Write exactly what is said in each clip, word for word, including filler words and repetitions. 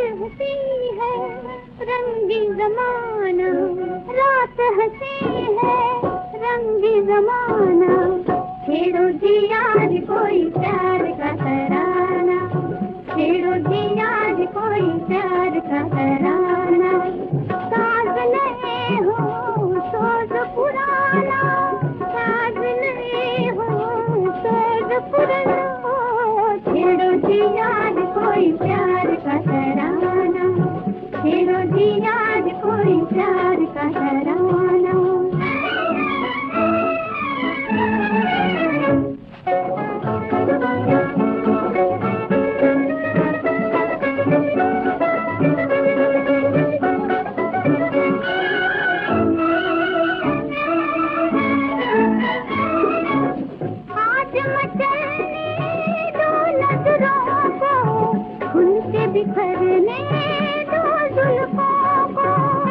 हंसी है रंगी जमाना, रात हंसी है रंगी जमाना। छेड़ो जी आज कोई प्यार का तराना, छेड़ो जी आज कोई प्यार का तराना। साज नए हो सोज पुराना, साज नए हो सोज पुराना। छेड़ो जी आज कोई प्यार का तराना, छेड़ो जी आज कोई प्यार का तराना। बिखरने दो जुल्फों को,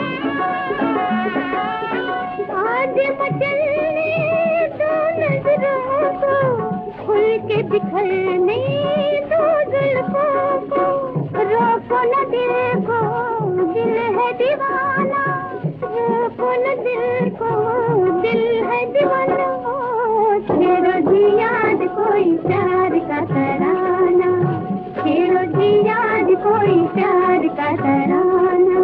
आज मचलने दो नजरों को, खुल के बिखरने दो जुल्फों को। रोको न दिल को दिल है दीवाना, रोको न दिल को दिल है दीवाना। छेड़ो जी आज कोई प्यार का तराना, छेड़ो जी आज कोई प्यार का तराना।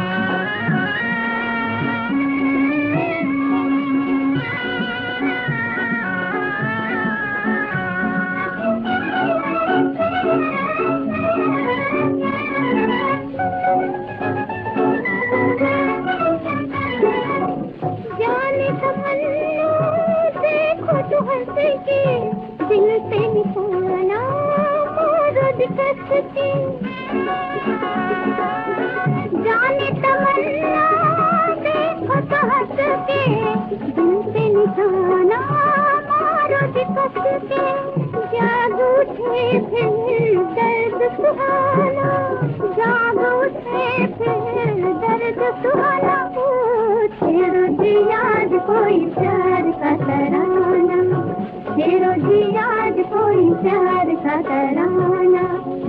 जाने तमन्ना देखो तो हंस के दिल पे निशाना मारो दिक्कत के। जाने तमन्ना देखो तो हंस के दिल पे निशाना मारो दिक्कत के। जाग उठे फिर दर्द सुहाना, जाग उठे फिर दर्द सुहाना। छेड़ो जी आज कोई प्यार का तराना, छेड़ो जी आज कोई प्यार का तराना।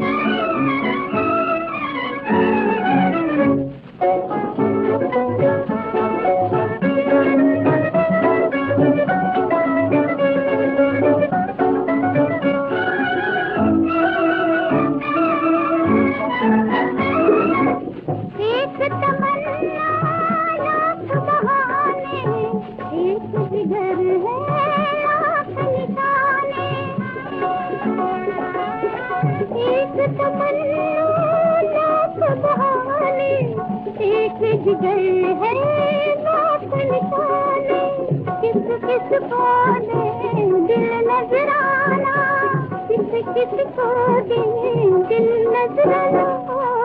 एक तमन्ना लाख बहाने, एक जिगर है लाख निशाने। एक तमन्ना लाख बहाने, एक जिगर है लाख निशाने। किस किस को दे दिल नजराना, किस किस को दे दिल नजराना।